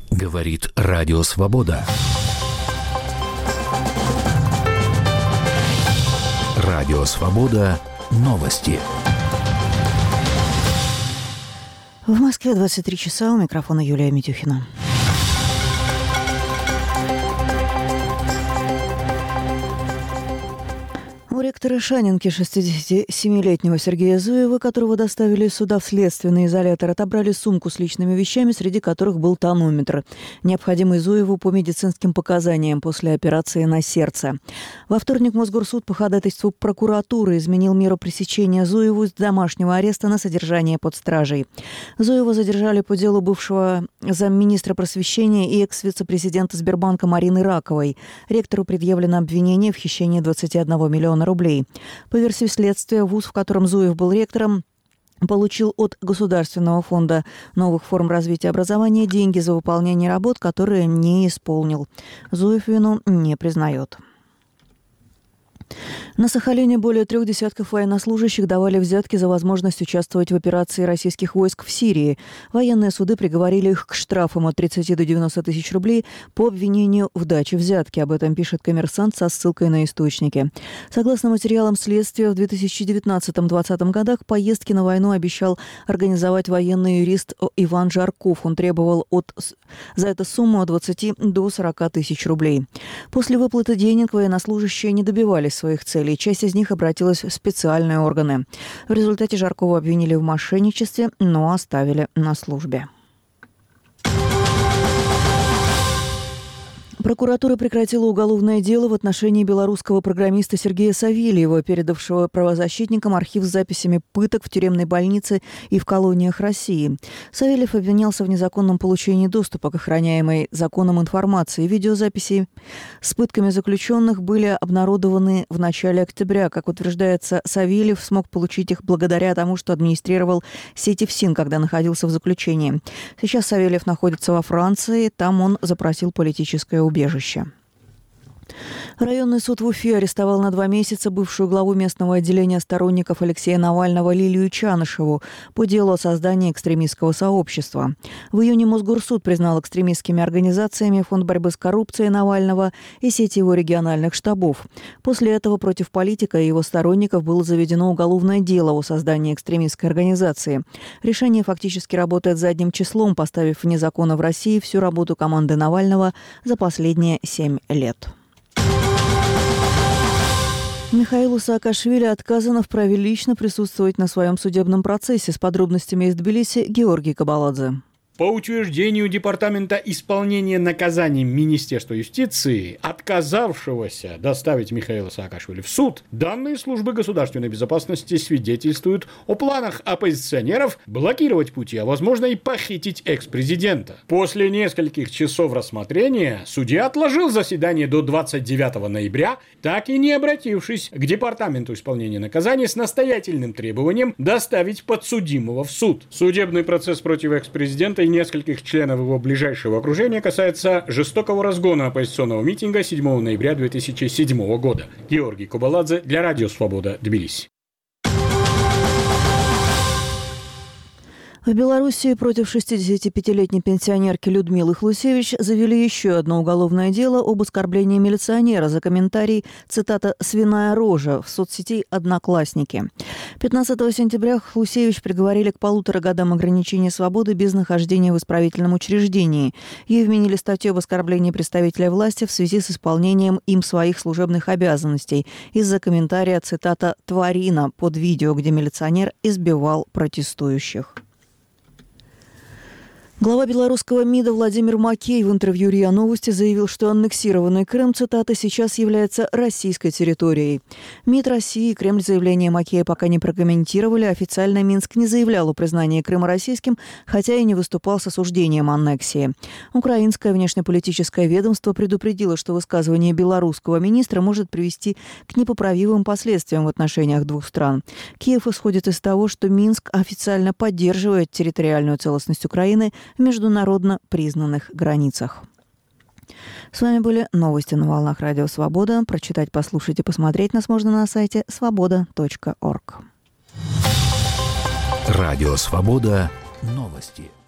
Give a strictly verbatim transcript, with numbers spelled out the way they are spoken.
Говорит Радио Свобода. Радио Свобода. Новости. В Москве двадцать три часа. У микрофона Юлия Митюхина. У ректора Шанинки шестидесятисемилетнего Сергея Зуева, которого доставили из суда в следственный изолятор, отобрали сумку с личными вещами, среди которых был тонометр, необходимый Зуеву по медицинским показаниям после операции на сердце. Во вторник Мосгорсуд по ходатайству прокуратуры изменил меру пресечения Зуеву из домашнего ареста на содержание под стражей. Зуева задержали по делу бывшего замминистра просвещения и экс-вице-президента Сбербанка Марины Раковой. Ректору предъявлено обвинение в хищении двадцати одного миллиона рублей. По версии следствия, вуз, в котором Зуев был ректором, получил от Государственного фонда новых форм развития образования деньги за выполнение работ, которые не исполнил. Зуев вину не признает. На Сахалине более трех десятков военнослужащих давали взятки за возможность участвовать в операции российских войск в Сирии. Военные суды приговорили их к штрафам от тридцати до девяноста тысяч рублей по обвинению в даче взятки. Об этом пишет «Коммерсант» со ссылкой на источники. Согласно материалам следствия, в две тысячи девятнадцатом-двадцатом годах поездки на войну обещал организовать военный юрист Иван Жарков. Он требовал от, за эту сумму от двадцати до сорока тысяч рублей. После выплаты денег военнослужащие не добивались своих целей. Часть из них обратилась в специальные органы. В результате Жаркова обвинили в мошенничестве, но оставили на службе. Прокуратура прекратила уголовное дело в отношении белорусского программиста Сергея Савельева, передавшего правозащитникам архив с записями пыток в тюремной больнице и в колониях России. Савельев обвинялся в незаконном получении доступа к охраняемой законом информации. Видеозаписи с пытками заключенных были обнародованы в начале октября. Как утверждается, Савельев смог получить их благодаря тому, что администрировал сети ФСИН, когда находился в заключении. Сейчас Савельев находится во Франции. Там он запросил политическое убежище. Убежище. Районный суд в Уфе арестовал на два месяца бывшую главу местного отделения сторонников Алексея Навального Лилию Чанышеву по делу о создании экстремистского сообщества. В июне Мосгорсуд признал экстремистскими организациями Фонд борьбы с коррупцией Навального и сеть его региональных штабов. После этого против политика и его сторонников было заведено уголовное дело о создании экстремистской организации. Решение фактически работает задним числом, поставив вне закона в России всю работу команды Навального за последние семь лет. Михаилу Саакашвили отказано в праве лично присутствовать на своем судебном процессе. С подробностями из Тбилиси Георгий Кабаладзе. По утверждению Департамента исполнения наказаний Министерства юстиции, отказавшегося доставить Михаила Саакашвили в суд, данные службы государственной безопасности свидетельствуют о планах оппозиционеров блокировать пути, а возможно и похитить экс-президента. После нескольких часов рассмотрения судья отложил заседание до двадцать девятого ноября, так и не обратившись к Департаменту исполнения наказаний с настоятельным требованием доставить подсудимого в суд. Судебный процесс против экс-президента и нескольких членов его ближайшего окружения касается жестокого разгона оппозиционного митинга седьмого ноября две тысячи седьмого года. Георгий Кабаладзе для Радио Свобода, Тбилиси. В Белоруссии против шестидесятипятилетней пенсионерки Людмилы Хлусевич завели еще одно уголовное дело об оскорблении милиционера за комментарий, цитата, «свиная рожа» в соцсети «Одноклассники». пятнадцатого сентября Хлусевич приговорили к полутора годам ограничения свободы без нахождения в исправительном учреждении. Ей вменили статью об оскорблении представителя власти в связи с исполнением им своих служебных обязанностей из-за комментария, цитата, «тварина» под видео, где милиционер избивал протестующих. Глава белорусского МИДа Владимир Макей в интервью РИА Новости заявил, что аннексированный Крым, цитата, сейчас является российской территорией. МИД России и Кремль заявление Макея пока не прокомментировали. Официально Минск не заявлял о признании Крыма российским, хотя и не выступал с осуждением аннексии. Украинское внешнеполитическое ведомство предупредило, что высказывание белорусского министра может привести к непоправимым последствиям в отношениях двух стран. Киев исходит из того, что Минск официально поддерживает территориальную целостность Украины в международно признанных границах. С вами были новости на волнах Радио Свобода. Прочитать, послушать и посмотреть нас можно на сайте свобода точка орг. Радио Свобода. Новости.